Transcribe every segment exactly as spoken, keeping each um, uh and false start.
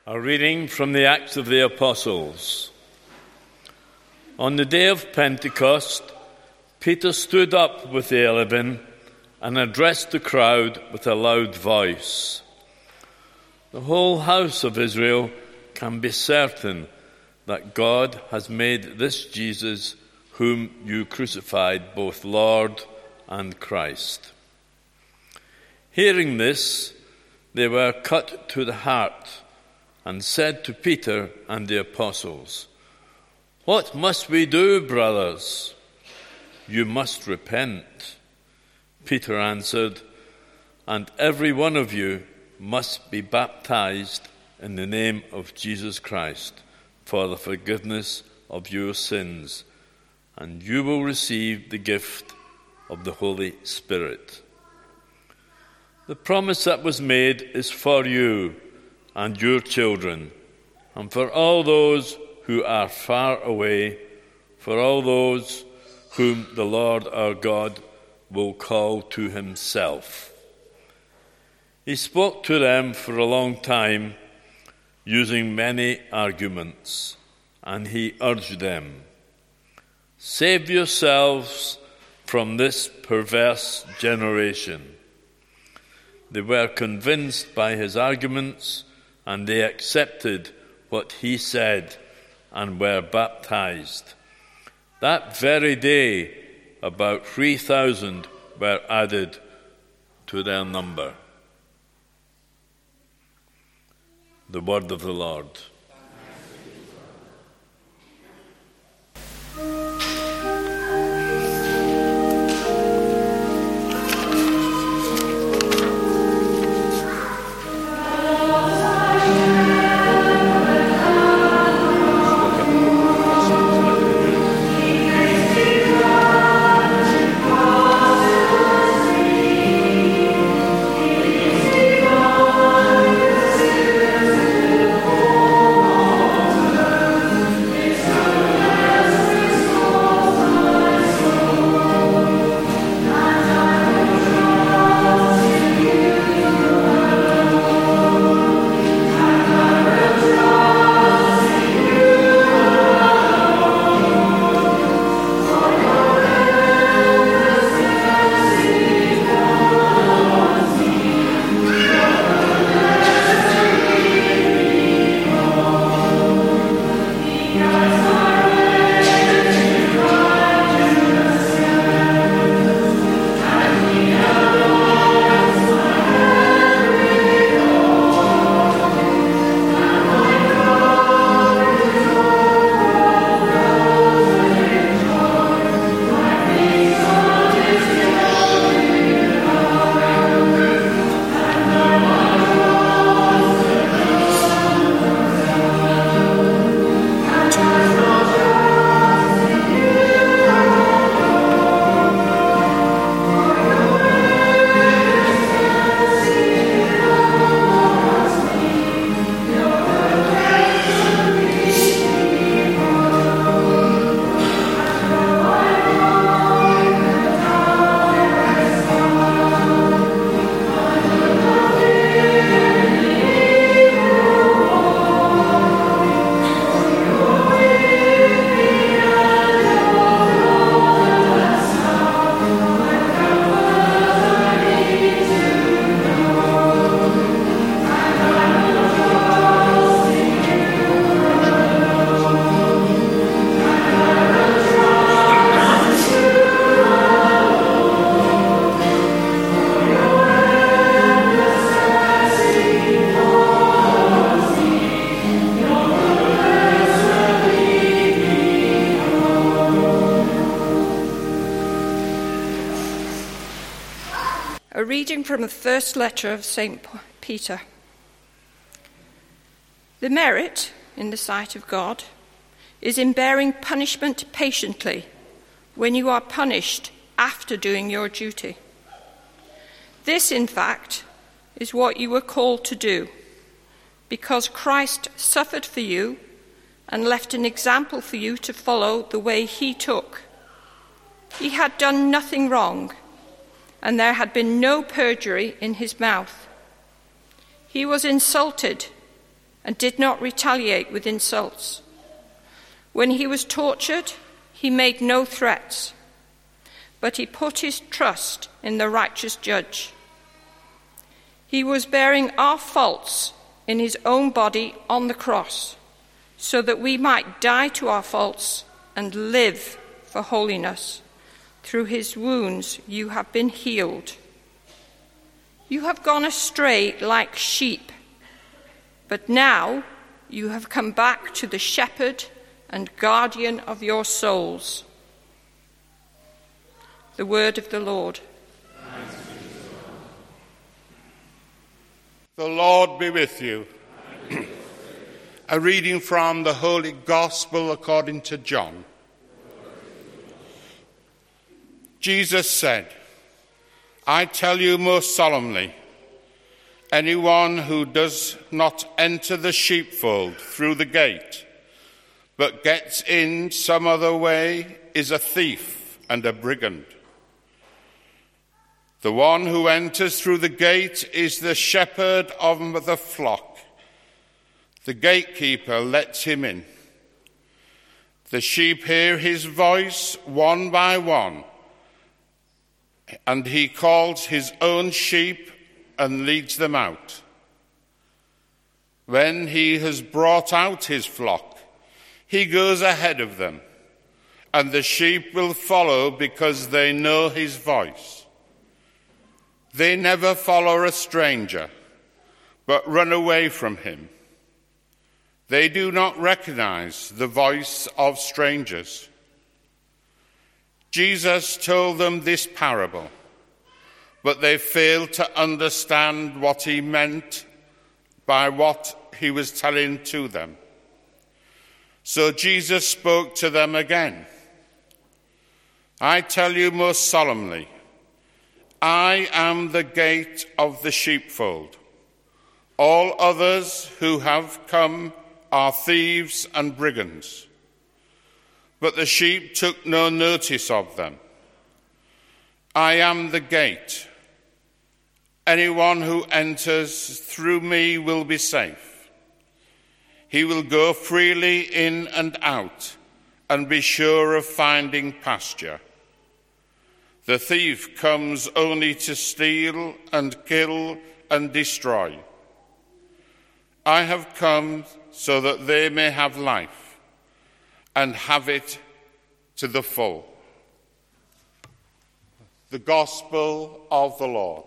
A reading from the Acts of the Apostles. On the day of Pentecost, Peter stood up with the eleven and addressed the crowd with a loud voice. The whole house of Israel can be certain that God has made this Jesus, whom you crucified, both Lord and Christ. Hearing this, they were cut to the heart and said to Peter and the apostles, "What must we do, brothers?" "You must repent," Peter answered, "and every one of you must be baptized in the name of Jesus Christ for the forgiveness of your sins, and you will receive the gift of the Holy Spirit. The promise that was made is for you and your children, and for all those who are far away, for all those whom the Lord our God will call to himself." He spoke to them for a long time, using many arguments, and he urged them, "Save yourselves from this perverse generation." They were convinced by his arguments, and they accepted what he said and were baptized. That very day, about three thousand were added to their number. The word of the Lord. A reading from the first letter of Saint Peter. The merit, in the sight of God, is in bearing punishment patiently when you are punished after doing your duty. This, in fact, is what you were called to do, because Christ suffered for you and left an example for you to follow the way he took. He had done nothing wrong, and there had been no perjury in his mouth. He was insulted, and did not retaliate with insults. When he was tortured, he made no threats, but he put his trust in the righteous judge. He was bearing our faults in his own body on the cross, so that we might die to our faults and live for holiness. Through his wounds you have been healed. You have gone astray like sheep, but now you have come back to the shepherd and guardian of your souls. The word of the Lord. The Lord be with you. A reading from the Holy Gospel according to John. Jesus said, I tell you most solemnly, anyone who does not enter the sheepfold through the gate, but gets in some other way, is a thief and a brigand. The one who enters through the gate is the shepherd of the flock. The gatekeeper lets him in. The sheep hear his voice one by one, and he calls his own sheep and leads them out. When he has brought out his flock, he goes ahead of them, and the sheep will follow because they know his voice. They never follow a stranger, but run away from him. They do not recognize the voice of strangers. Jesus told them this parable, but they failed to understand what he meant by what he was telling to them. So Jesus spoke to them again. I tell you most solemnly, I am the gate of the sheepfold. All others who have come are thieves and brigands, but the sheep took no notice of them. I am the gate. Anyone who enters through me will be safe. He will go freely in and out and be sure of finding pasture. The thief comes only to steal and kill and destroy. I have come so that they may have life and have it to the full. The Gospel of the Lord.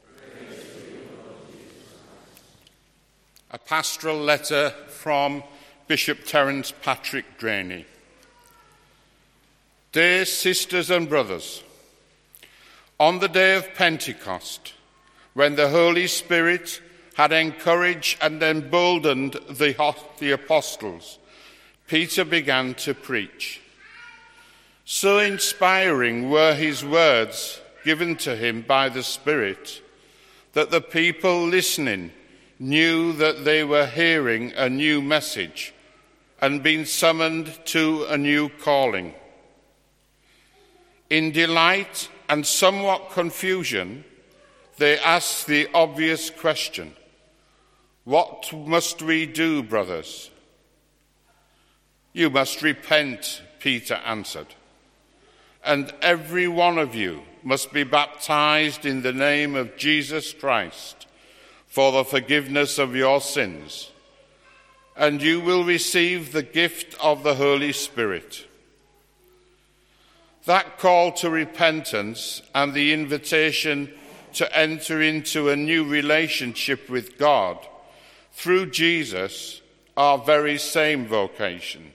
A pastoral letter from Bishop Terence Patrick Draney. Dear sisters and brothers, on the day of Pentecost, when the Holy Spirit had encouraged and emboldened the, the apostles, Peter began to preach. So inspiring were his words given to him by the Spirit that the people listening knew that they were hearing a new message and being summoned to a new calling. In delight and somewhat confusion, they asked the obvious question, what must we do, brothers? You must repent, Peter answered, and every one of you must be baptized in the name of Jesus Christ for the forgiveness of your sins, and you will receive the gift of the Holy Spirit. That call to repentance and the invitation to enter into a new relationship with God through Jesus are very same vocation.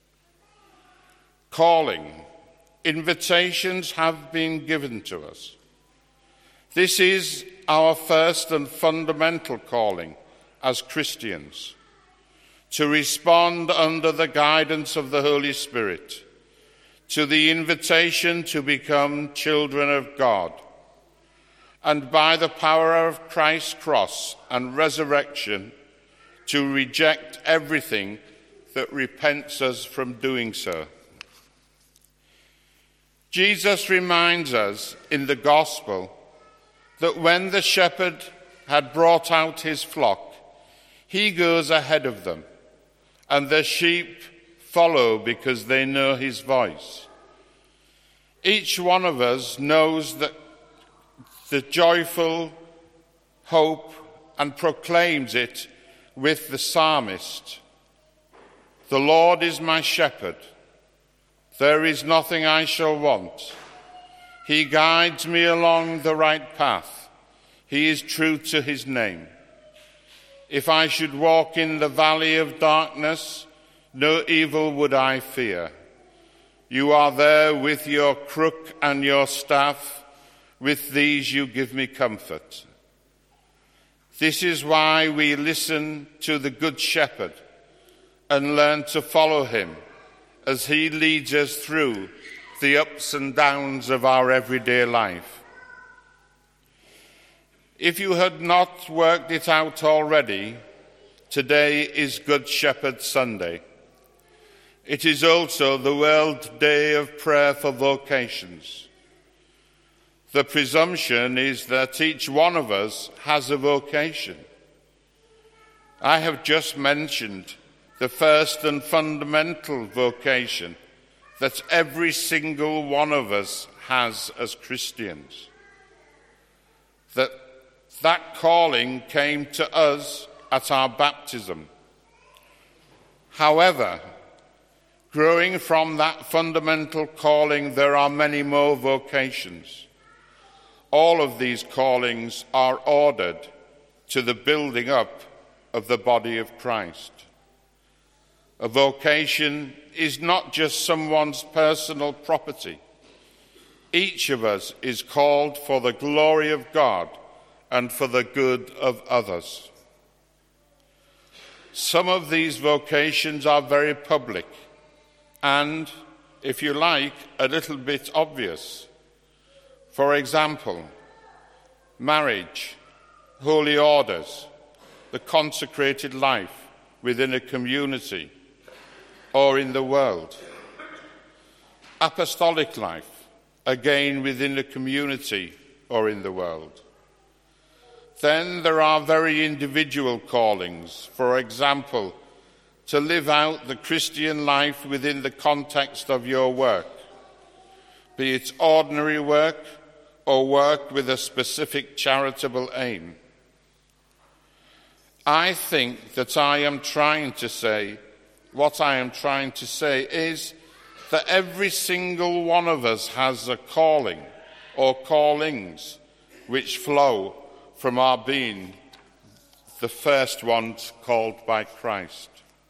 Calling, invitations have been given to us. This is our first and fundamental calling as Christians, to respond under the guidance of the Holy Spirit to the invitation to become children of God, and by the power of Christ's cross and resurrection, to reject everything that repents us from doing so. Jesus reminds us in the Gospel that when the shepherd had brought out his flock, He goes ahead of them, and the sheep follow because they know his voice. Each one of us knows that the joyful hope and proclaims it with the psalmist. The Lord is my shepherd. There is nothing I shall want. He guides me along the right path. He is true to his name. If I should walk in the valley of darkness, no evil would I fear. You are there with your crook and your staff. With these you give me comfort. This is why we listen to the Good Shepherd and learn to follow him as he leads us through the ups and downs of our everyday life. If you had not worked it out already, today is Good Shepherd Sunday. It is also the World Day of Prayer for Vocations. The presumption is that each one of us has a vocation. I have just mentioned the first and fundamental vocation that every single one of us has as Christians. That that calling came to us at our baptism. However, growing from that fundamental calling, there are many more vocations. All of these callings are ordered to the building up of the body of Christ. A vocation is not just someone's personal property. Each of us is called for the glory of God and for the good of others. Some of these vocations are very public and, if you like, a little bit obvious. For example, marriage, holy orders, the consecrated life within a community or in the world. Apostolic life, again within a community or in the world. Then there are very individual callings, for example, to live out the Christian life within the context of your work, be it ordinary work or work with a specific charitable aim. I think that I am trying to say, what I am trying to say is that every single one of us has a calling or callings which flow from our being the first ones called by Christ.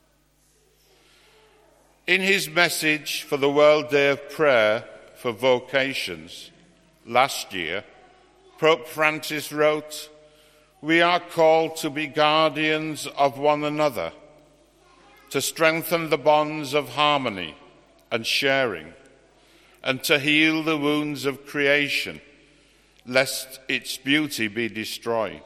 In his message for the World Day of Prayer for Vocations last year, Pope Francis wrote, "We are called to be guardians of one another, to strengthen the bonds of harmony and sharing, and to heal the wounds of creation, lest its beauty be destroyed."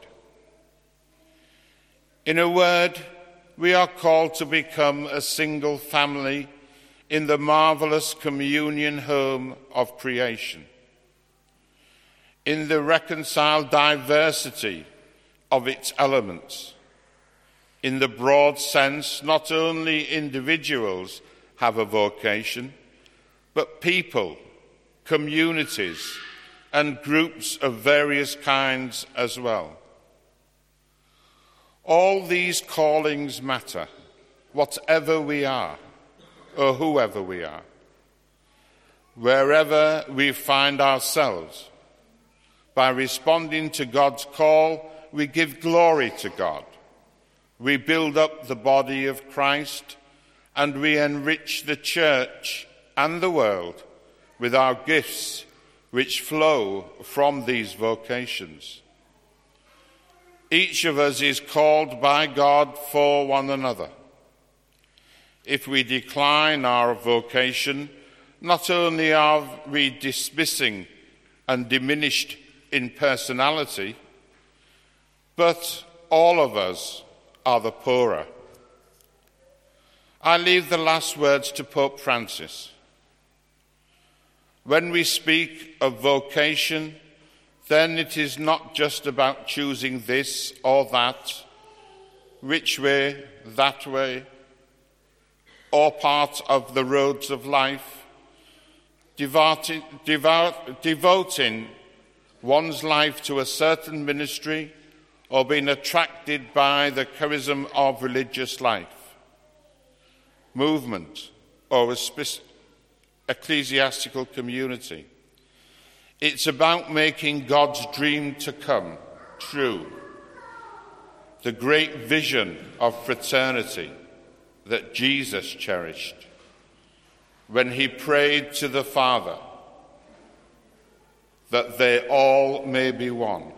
In a word, we are called to become a single family in the marvelous communion home of creation, in the reconciled diversity of its elements. In the broad sense, not only individuals have a vocation, but people, communities, and groups of various kinds as well. All these callings matter, whatever we are, or whoever we are. Wherever we find ourselves, by responding to God's call, we give glory to God. We build up the body of Christ, and we enrich the church and the world with our gifts which flow from these vocations. Each of us is called by God for one another. If we decline our vocation, not only are we dismissing and diminished in personality, but all of us are the poorer. I leave the last words to Pope Francis. When we speak of vocation, then it is not just about choosing this or that, which way, that way, or part of the roads of life, devoting, devout, devoting one's life to a certain ministry or being attracted by the charism of religious life, movement, or a spe- ecclesiastical community. It's about making God's dream to come true, the great vision of fraternity that Jesus cherished when he prayed to the Father that they all may be one.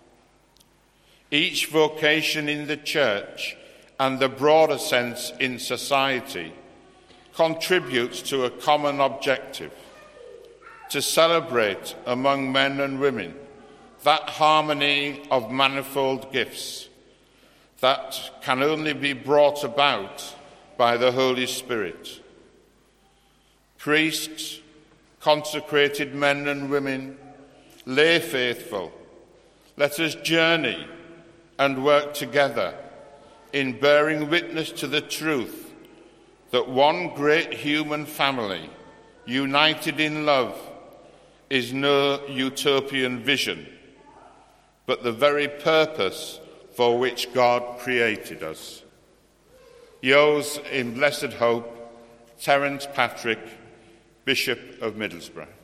Each vocation in the church and the broader sense in society contributes to a common objective: to celebrate among men and women that harmony of manifold gifts that can only be brought about by the Holy Spirit. Priests, consecrated men and women, lay faithful, let us journey and work together in bearing witness to the truth that one great human family, united in love, is no utopian vision, but the very purpose for which God created us. Yours in blessed hope, Terence Patrick, Bishop of Middlesbrough.